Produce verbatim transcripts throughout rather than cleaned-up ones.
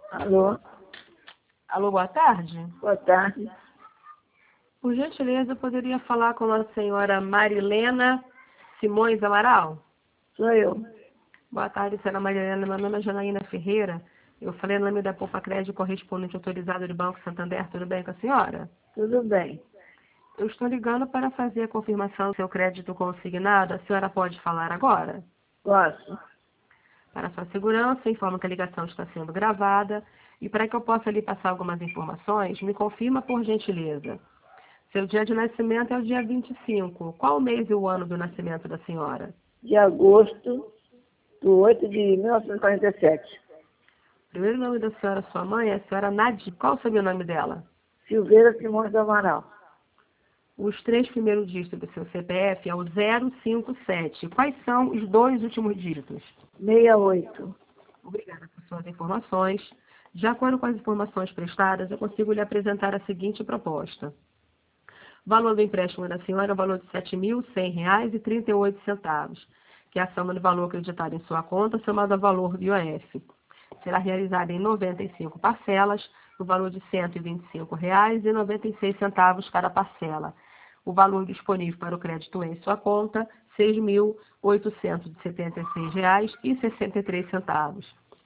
Alô, Alô, boa tarde. boa tarde. Por gentileza, eu poderia falar com a senhora Marilena Simões Amaral? Sou eu. Boa tarde, senhora Marilena. Meu nome é Janaína Ferreira. Eu falei no nome da Poupa Crédito, correspondente autorizado do Banco Santander. Tudo bem com a senhora? Tudo bem. Eu estou ligando para fazer a confirmação do seu crédito consignado. A senhora pode falar agora? Posso? Para sua segurança, informo que a ligação está sendo gravada. E para que eu possa lhe passar algumas informações, me confirma por gentileza. Seu dia de nascimento é o dia vinte e cinco. Qual o mês e o ano do nascimento da senhora? De agosto do oito de mil novecentos e quarenta e sete. O primeiro nome da senhora, sua mãe, é a senhora Nadir. Qual o sobrenome dela? Silveira Simões do Amaral. Os três primeiros dígitos do seu C P F é o zero cinco sete. Quais são os dois últimos dígitos? sessenta e oito. Obrigada por suas informações. De acordo com as informações prestadas, eu consigo lhe apresentar a seguinte proposta. O valor do empréstimo da senhora é o valor de sete mil cem reais e trinta e oito centavos, que é a soma do valor acreditado em sua conta, somado ao valor do I O F. Será realizada em noventa e cinco parcelas, no valor de cento e vinte e cinco reais e noventa e seis centavos cada parcela. O valor disponível para o crédito em sua conta, seis mil oitocentos e setenta e seis reais e sessenta e três centavos.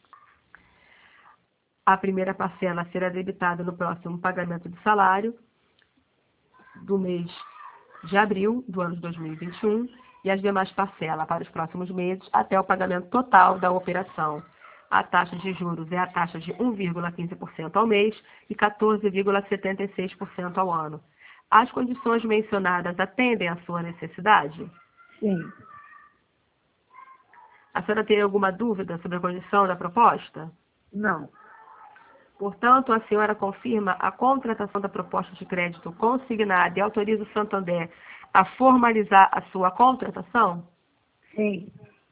A primeira parcela será debitada no próximo pagamento de salário do mês de abril do ano de dois mil e vinte e um e as demais parcelas para os próximos meses até o pagamento total da operação. A taxa de juros é a taxa de um vírgula quinze por cento ao mês e quatorze vírgula setenta e seis por cento ao ano. As condições mencionadas atendem à sua necessidade? Sim. A senhora tem alguma dúvida sobre a condição da proposta? Não. Portanto, a senhora confirma a contratação da proposta de crédito consignada e autoriza o Santander a formalizar a sua contratação? Sim.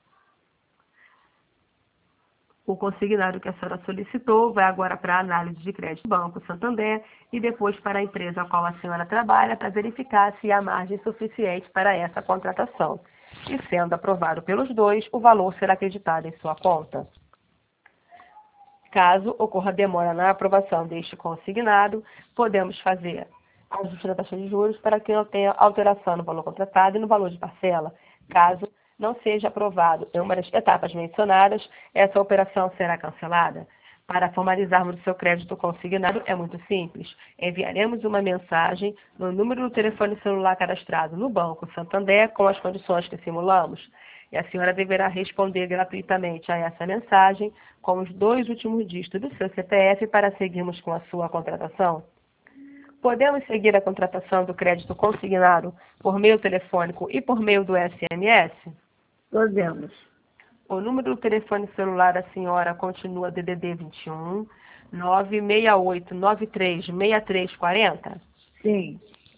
O consignado que a senhora solicitou vai agora para a análise de crédito do Banco Santander e depois para a empresa a qual a senhora trabalha para verificar se há margem suficiente para essa contratação. E sendo aprovado pelos dois, o valor será acreditado em sua conta. Caso ocorra demora na aprovação deste consignado, podemos fazer ajuste na taxa de juros para que não tenha alteração no valor contratado e no valor de parcela. Caso não seja aprovado em uma das etapas mencionadas, essa operação será cancelada. Para formalizarmos o seu crédito consignado é muito simples. Enviaremos uma mensagem no número do telefone celular cadastrado no Banco Santander com as condições que simulamos. E a senhora deverá responder gratuitamente a essa mensagem com os dois últimos dígitos do seu C P F para seguirmos com a sua contratação. Podemos seguir a contratação do crédito consignado por meio telefônico e por meio do S M S? Podemos. O número do telefone celular da senhora continua D D D vinte e um, nove seis oito nove três seis três quatro zero? Sim.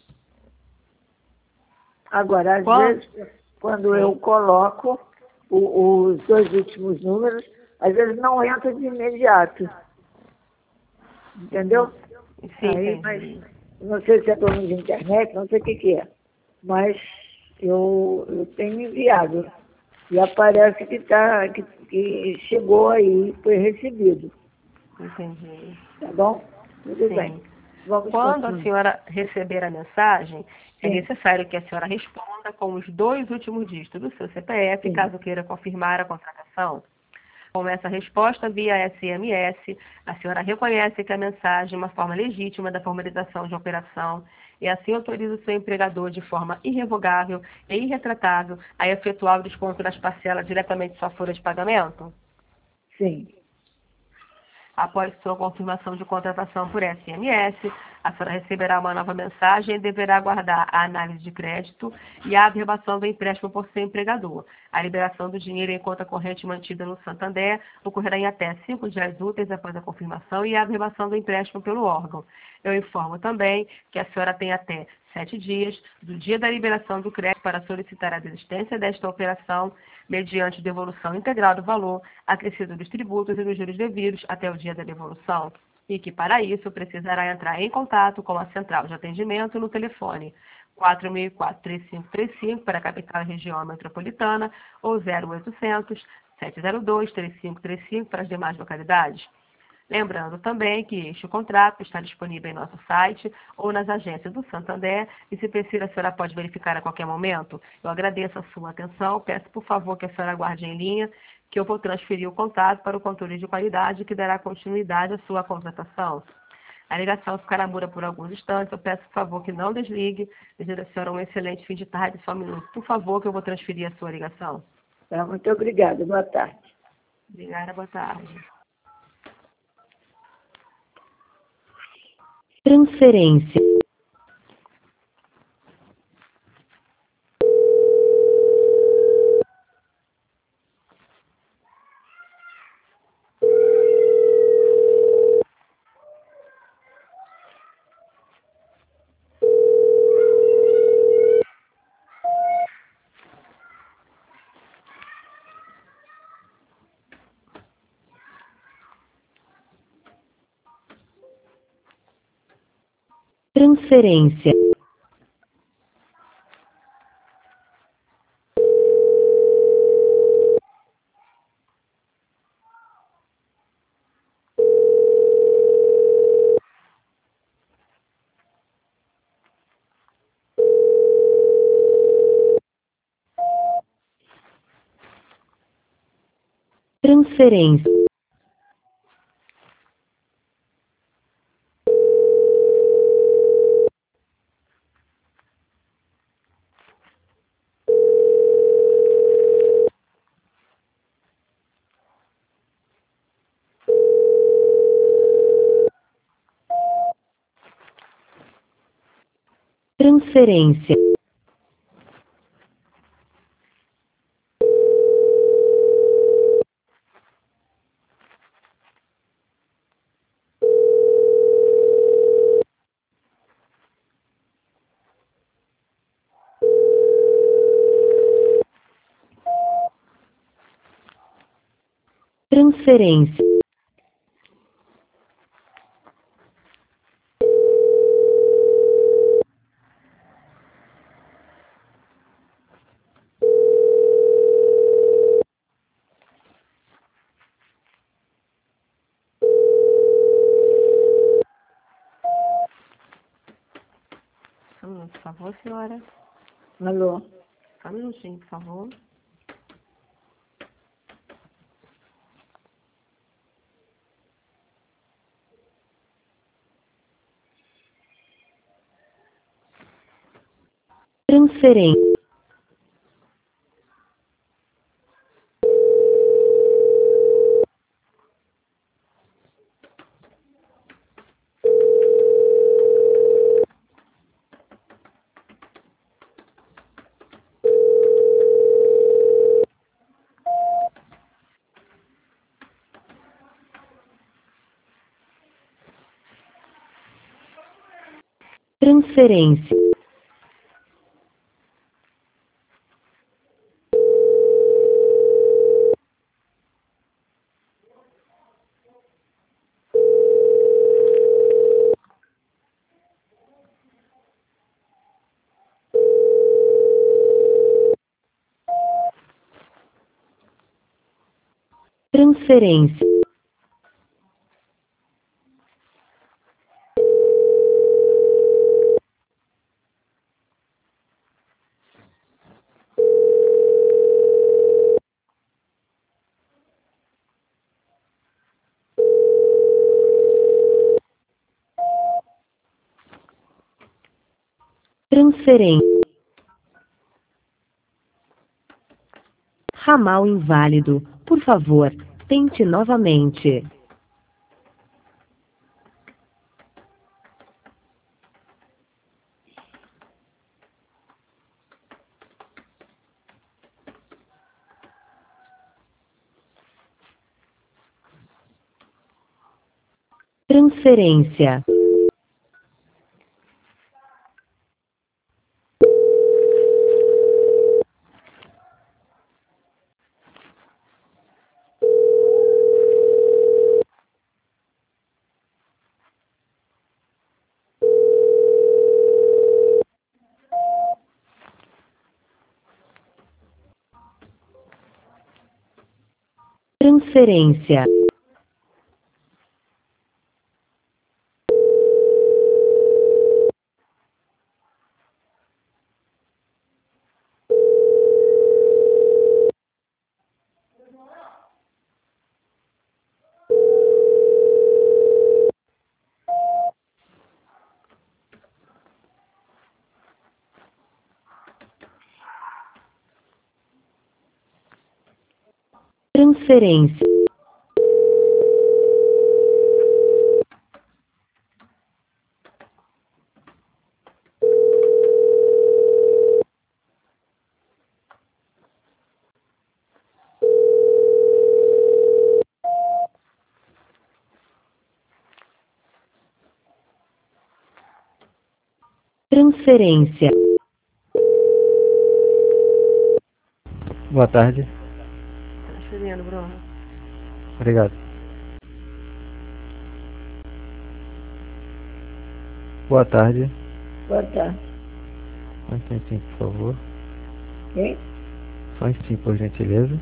Agora, às Qual? vezes, quando Sim. eu coloco o- os dois últimos números, às vezes não entra de imediato. Entendeu? Sim, Aí, entendi. mas não sei se é problema de internet, não sei o que, que é. Mas eu, eu tenho enviado. E aparece que, tá, que, que chegou aí, foi recebido. Entendi. Tá bom? Tudo Sim. bem. Vamos Quando a continuar. senhora receber a mensagem, é Sim. necessário que a senhora responda com os dois últimos dígitos do seu C P F, Sim. caso queira confirmar a contratação. Com essa resposta via S M S, a senhora reconhece que a mensagem é uma forma legítima da formalização de operação e assim autoriza o seu empregador de forma irrevogável e irretratável a efetuar o desconto das parcelas diretamente em sua folha de pagamento? Sim. Após sua confirmação de contratação por S M S, a senhora receberá uma nova mensagem e deverá aguardar a análise de crédito e a averbação do empréstimo por seu empregador. A liberação do dinheiro em conta corrente mantida no Santander ocorrerá em até cinco dias úteis após a confirmação e a averbação do empréstimo pelo órgão. Eu informo também que a senhora tem até sete dias do dia da liberação do crédito para solicitar a desistência desta operação mediante devolução integral do valor acrescido dos tributos e dos juros devidos até o dia da devolução, e que, para isso, precisará entrar em contato com a central de atendimento no telefone quatro mil e quatro, três cinco três cinco para a capital e região metropolitana ou zero oitocentos, sete zero dois, três cinco três cinco para as demais localidades. Lembrando também que este contrato está disponível em nosso site ou nas agências do Santander e, se precisar, a senhora pode verificar a qualquer momento. Eu agradeço a sua atenção, peço por favor que a senhora aguarde em linha, que eu vou transferir o contato para o controle de qualidade que dará continuidade à sua contratação. A ligação ficará muda por alguns instantes. Eu peço, por favor, que não desligue. Desejo à senhora um excelente fim de tarde. Só um minuto, por favor, que eu vou transferir a sua ligação. Tá, muito obrigada. Boa tarde. Obrigada, boa tarde. Transferência. Transferência. Transferência. Transferência. Transferência. Só um minuto, por favor, senhora. Alô? Só um minutinho, por favor. Transferência. Transferência. Transferência. Transferência. Ramal inválido. Por favor, tente novamente. Transferência. Transferência. Transferência. Transferência. Boa tarde. Transferindo, Bruno. Obrigado. Boa tarde. Boa tarde. Só um instantinho, por favor. Quem? Só um instantinho, por gentileza.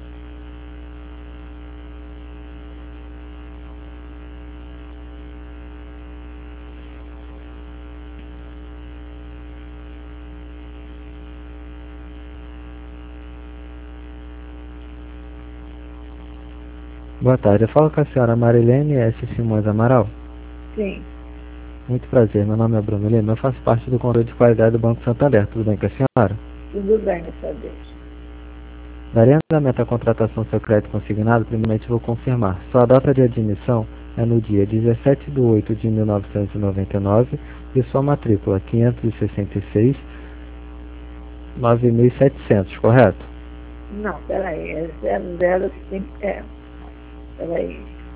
Boa tarde, eu falo com a senhora Marilene S. Simões Amaral. Sim. Muito prazer, meu nome é Bruno Lima, eu faço parte do controle de qualidade do Banco Santander. Tudo bem com a senhora? Tudo bem, dessa vez. Daria andamento à contratação do seu crédito consignado, primeiramente vou confirmar. Sua data de admissão é no dia dezessete de oito de mil novecentos e noventa e nove e sua matrícula quinhentos e sessenta e seis, nove mil e setecentos, correto? Não, peraí, é zero zero cinco, é, peraí,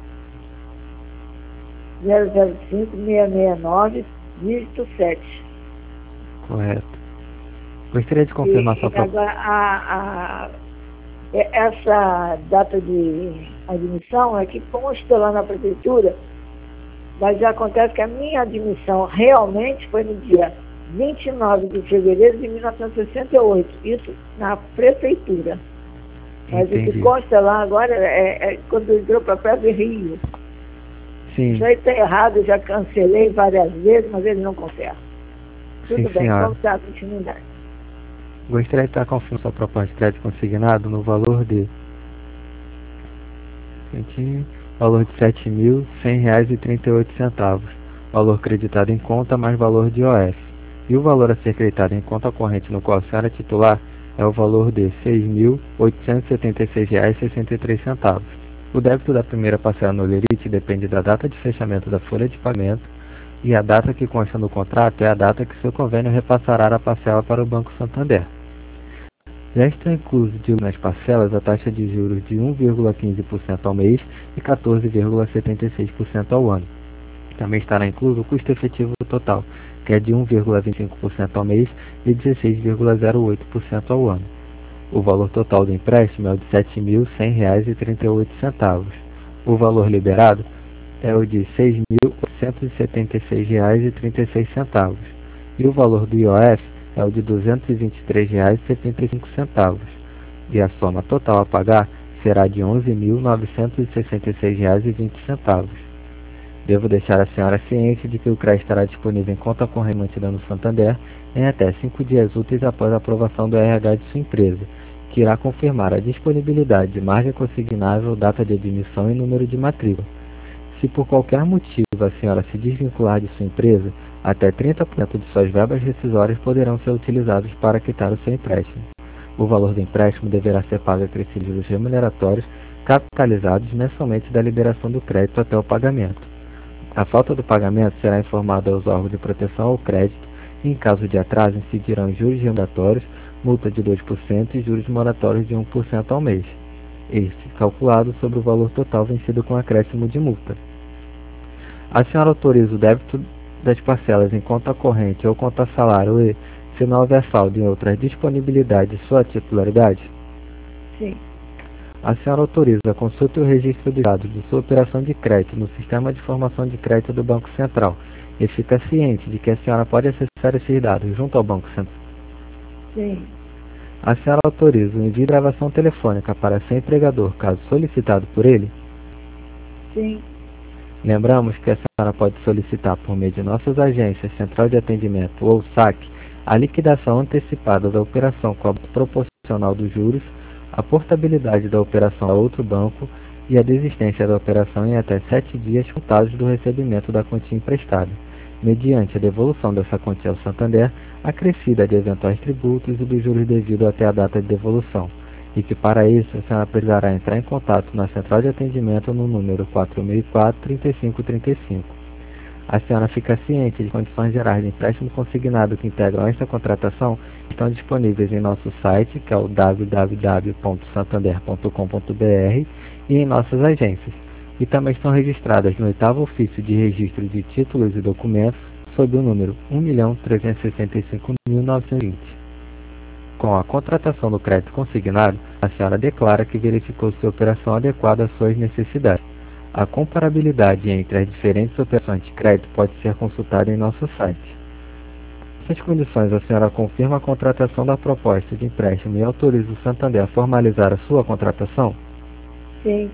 zero zero cinco, seis seis nove, dígito sete. Correto. Gostaria de confirmar E sua proposta. agora, a, a, é- essa data de admissão é que consta lá na prefeitura, mas acontece que a minha admissão realmente foi no dia vinte e nove de fevereiro de mil novecentos e sessenta e oito, isso na prefeitura. Mas o Entendi. que consta lá agora é, é quando entrou para perto do Rio. Sim, Isso aí está errado, eu já cancelei várias vezes, mas eles não consertam. Tudo sim, bem, senhora. vamos dar continuidade. Gostaria de estar confirmando sua proposta de crédito consignado no valor de Centinho, valor de sete mil cem reais e trinta e oito centavos, valor creditado em conta mais valor de I O F. E o valor a ser creditado em conta corrente no qual a senhora é titular é o valor de seis mil oitocentos e setenta e seis reais e sessenta e três centavos. O débito da primeira parcela no lerite depende da data de fechamento da folha de pagamento e a data que consta no contrato é a data que seu convênio repassará a parcela para o Banco Santander. Já está incluso de nas parcelas a taxa de juros de um vírgula quinze por cento ao mês e quatorze vírgula setenta e seis por cento ao ano. Também estará incluso o custo efetivo total, que é de um vírgula vinte e cinco por cento ao mês e dezesseis vírgula zero oito por cento ao ano. O valor total do empréstimo é o de sete mil cem reais e trinta e oito centavos. O valor liberado é o de seis mil oitocentos e setenta e seis reais e trinta e seis centavos. E o valor do I O F é o de duzentos e vinte e três reais e setenta e cinco centavos. E a soma total a pagar será de onze mil novecentos e sessenta e seis reais e vinte centavos. Devo deixar a senhora ciente de que o crédito estará disponível em conta corrente mantida no Santander em até cinco dias úteis após a aprovação do R H de sua empresa, que irá confirmar a disponibilidade de margem consignável, data de admissão e número de matrícula. Se por qualquer motivo a senhora se desvincular de sua empresa, até trinta por cento de suas verbas rescisórias poderão ser utilizados para quitar o seu empréstimo. O valor do empréstimo deverá ser pago entre juros remuneratórios capitalizados mensalmente da liberação do crédito até o pagamento. A falta do pagamento será informada aos órgãos de proteção ao crédito e, em caso de atraso, incidirão juros remuneratórios, multa de dois por cento e juros moratórios de um por cento ao mês. Este calculado sobre o valor total vencido com acréscimo de multa. A senhora autoriza o débito das parcelas em conta corrente ou conta salário e, se não houver saldo em outras disponibilidades de sua titularidade? Sim. A senhora autoriza a consulta e o registro dos dados de sua operação de crédito no Sistema de Informação de Crédito do Banco Central e fica ciente de que a senhora pode acessar esses dados junto ao Banco Central? Sim. A senhora autoriza o envio de gravação telefônica para seu empregador, caso solicitado por ele? Sim. Lembramos que a senhora pode solicitar por meio de nossas agências, Central de Atendimento ou S A C, a liquidação antecipada da operação com a proporcional dos juros, a portabilidade da operação a outro banco e a desistência da operação em até sete dias contados do recebimento da quantia emprestada, mediante a devolução dessa quantia ao Santander, acrescida de eventuais tributos e dos juros devidos até a data de devolução. e que para isso a senhora precisará entrar em contato na central de atendimento no número quatro mil e quatro, trinta e cinco trinta e cinco. A senhora fica ciente de condições gerais de empréstimo consignado que integram esta contratação estão disponíveis em nosso site, que é o w w w ponto santander ponto com ponto b r, e em nossas agências. E também estão registradas no oitavo ofício de registro de títulos e documentos sob o número um milhão trezentos e sessenta e cinco mil novecentos e vinte. Com a contratação do crédito consignado, a senhora declara que verificou se a operação adequada às suas necessidades. A comparabilidade entre as diferentes operações de crédito pode ser consultada em nosso site. Nessas condições, a senhora confirma a contratação da proposta de empréstimo e autoriza o Santander a formalizar a sua contratação? Sim.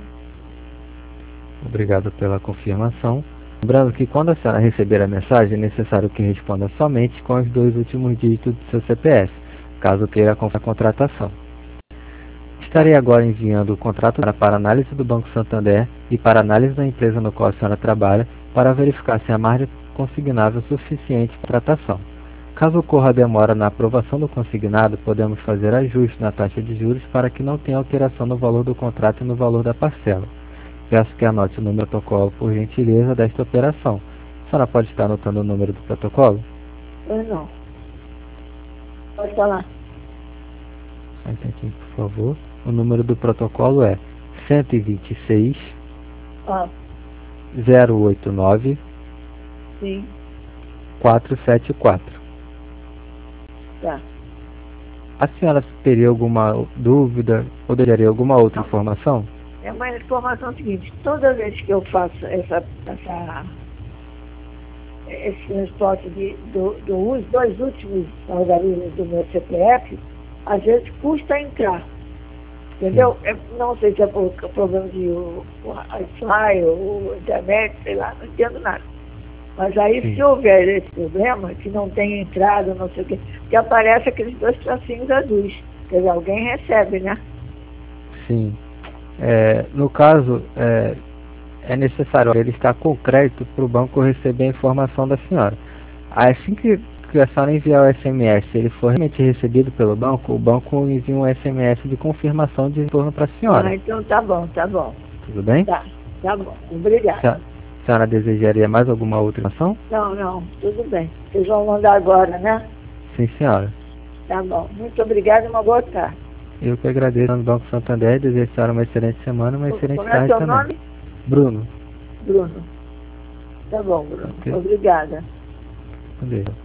Obrigado pela confirmação. Lembrando que quando a senhora receber a mensagem, é necessário que responda somente com os dois últimos dígitos do seu C P F, caso queira a contratação. Estarei agora enviando o contrato para análise do Banco Santander e para análise da empresa no qual a senhora trabalha para verificar se a margem consignável é suficiente para a tratação. Caso ocorra demora na aprovação do consignado, podemos fazer ajuste na taxa de juros para que não tenha alteração no valor do contrato e no valor da parcela. Peço que anote o número do protocolo por gentileza desta operação. A senhora pode estar anotando o número do protocolo? Eu não. Pode falar. Só um instantinho, por favor. O número do protocolo é cento e vinte e seis, Ah, zero oito nove, sim. quatro sete quatro. Tá. A senhora teria alguma dúvida ou desejaria alguma outra Não. informação? É uma informação seguinte, toda vez que eu faço essa, essa, esse transporte de, do, do, dos dois últimos algarismos do meu C P F, às vezes custa entrar. Entendeu? É, não sei se é por problema de o, o Wi-Fi ou internet, sei lá, não entendo nada. Mas aí, Sim. se houver esse problema, que não tem entrada, não sei o quê, que aparece aqueles dois tracinhos azuis. Quer dizer, alguém recebe, né? Sim. É, no caso, é, é necessário ele estar com crédito para o banco receber a informação da senhora. Assim que, que a senhora enviar o S M S, ele for realmente recebido pelo banco, o banco envia um S M S de confirmação de retorno para a senhora. Ah, então tá bom, tá bom. Tudo bem? Tá, tá bom. Obrigada. Se a, a senhora desejaria mais alguma outra informação? Não, não, tudo bem. Vocês vão mandar agora, né? Sim, senhora. Tá bom. Muito obrigada e uma boa tarde. Eu que agradeço no Banco Santander, desejo a senhora uma excelente semana, uma excelente Como é tarde seu também. nome? Bruno. Bruno. Tá bom, Bruno. Ok. Obrigada. Adeus.